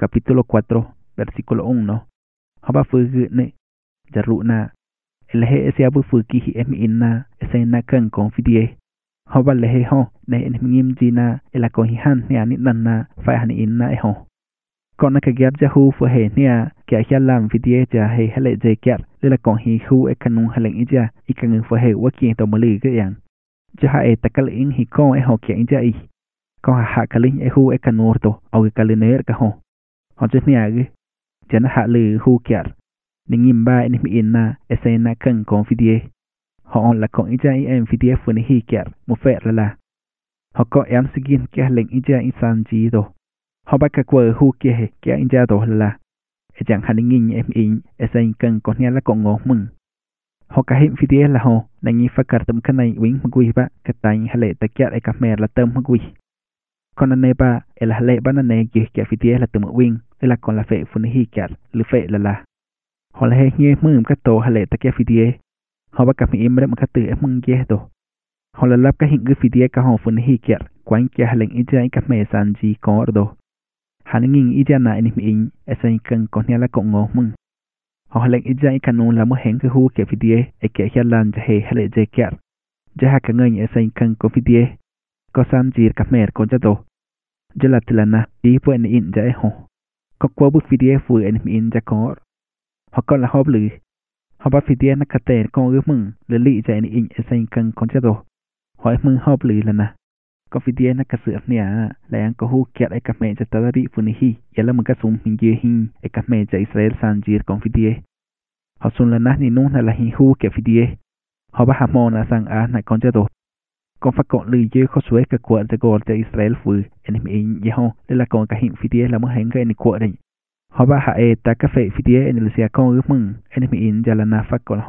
capítulo 4, versículo 1. Hoba fugune jaruna elehe ese abu fuki emi inna esena kan confidie. Hoba lehe ho ne enmingim jina ela kohihan ne ani nanna fa hani inna eho. Kona ka gyar jahu fu he nia kya hyalam vidie ja he hele je kyar lela kohi hu e kanun halen ija ikangu fu he waki to mali ge yang. Jaha e takal in hi ko e ho kya ija I. Ko ha kalin e hu e kanur to au kaliner ka ho. Ho nia ge jana ha lu hu kyar. Ningim ba enmi inna esena kan confidie. Ho la kon ija I em vidie fu ni hi kyar mu fe la. Ho ko em sigin kya len ija I sanji do. Họ bắt các quờ hu kia kia in ra đồ là chẳng hạn nghìn em in em cần con nhà là con ngô mừng họ cả hiện phi là họ đang nghĩ phát cả tấm cái này wing mà quy ba cái tay hay lệ tất cả cái mẹ là tấm mà quy còn anh này ba là lệ ba anh này kia kia phi là tấm wing là còn là phệ phụ nữ hi cả lư phệ là họ là nghe mừng các tổ hay lệ tất cả phi họ bắt cả mình em mà các từ em mừng kia đồ họ là lắp cái hiện cái phi cái họ phụ nữ hi cả quanh kia hay lệ in ra cái mẹ san gì có đồ hắn ngin ija na enim in esan kan konya la kongo mung ho halen ija I kanun la mo hen ke hu ke vidie e ke hyalan je he hele je kyar jaha ka ngai esan kan ko vidie ko sam jir ka mer ko jado jela tilana I po en in ja ho ko ko bu vidie fu enim in ja ko ho ko la hob lu ho ba vidie na ka ter ko gu mung le li ja en in esan kan ko jado ho mung hob lu lana có phi tiền nó cả sự nia lại ăn có hu kẹt ai cặp mẹ cho ta bị phụ nữ hi giờ là một cái súng hình kia hi ai cặp mẹ cho Israel san jiệt con phi tiền họ xuân là nát ni nung là hi hu kẹt phi tiền họ bắt ham na sang á này con cho đồ con phát cọn lười dưới khó suối cả quận cho gọi cho Israel phụ anh em giờ ho đây là còn cả hiện phi tiền là một hàng cái này quận này họ bắt hạ ta các phệ phi tiền anh là con ước mừng anh em giờ là na phát cọn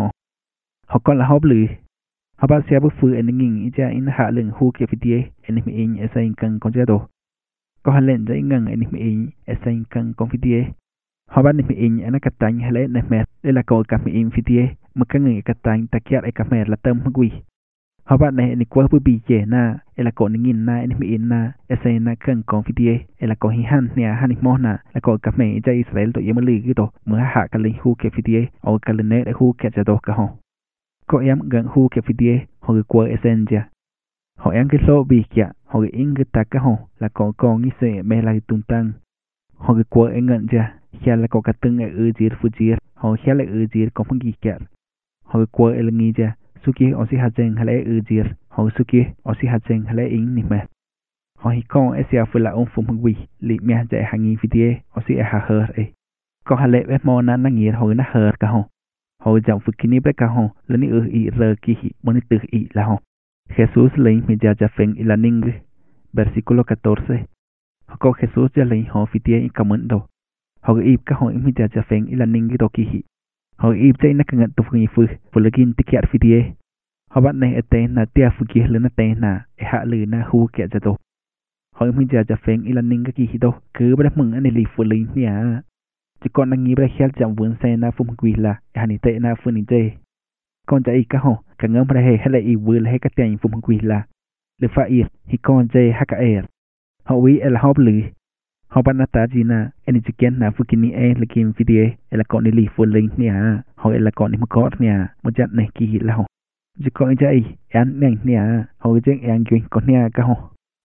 họ con là hốp lười họ bắt xe bước phư anh ngin ija in hạ lưng hu kia phi tie anh in esain kan con chế đồ có hành lên dây ngân anh in esain kan con phi tie họ bắt anh in anh cắt tanh hay lấy nẹp mệt đây là câu cặp in phi tie mà các người cắt tanh ta kia ai cặp mệt là tâm quỷ họ bắt này anh qua bự bì chè na là câu anh in na anh in na esain na kan con phi tie là câu hi han nè han mo na là câu cặp mệt cho Israel tụi em lì cái đồ mới hạ cái lưng hu kia phi tie ở cái lưng này để hu kia chế đồ cả họ có em gần hu ke fidie họ qua essentia họ em cái số bị kia họ in cái ta cái họ là có nghĩ sẽ mê lại tung tăng họ qua em ngẩn ra khi là có cái từng ở dưới phụ dưới họ khi là ở dưới có phong gì kia họ qua em nghĩ ra suki ở si hạt sen hay là ở dưới họ suki ở si hạt sen hay là in nè họ hi con esia phụ là ông phụ mông quỷ lì mẹ chạy hàng nghìn fidie ở si hà hờ ấy có hà lệ bé mò na nghĩ họ na hờ cả họ họ chẳng phục kini bé cả họ lên đi I rơ kỳ muốn từ I là họ Jesus lấy mình ra phèn là ninh versículo 14 họ có Jesus ra lấy họ phi tiền cảm ơn đâu họ ip các họ mình ra phèn là ninh đồ kỳ họ ip chạy nát ngân tục người phụ legin ticket phi tiền họ bắt này tên là tia phụ kia lên tên là hạ lư na hu kia ra đâu họ mình ra phèn là ninh cái kỳ đâu cứ bắt mừng anh này phụ linh nha chỉ còn đang nghĩ về khel chậm vốn xe na phun quỳ là hành tệ na phun nít con chạy cả hồ cả ngâm ra hay là y vừa là hay cái tiền phun quỳ là được phải ít thì con chạy hay cả họ quý là họp lử họ bắt nát ta gì na anh chỉ kiến na phun kini là kim video là con đi lì phun linh nè họ là con đi một cốt nè một trận này kỳ là họ chỉ còn chạy anh này nè họ chạy anh chuyên con nè cả hồ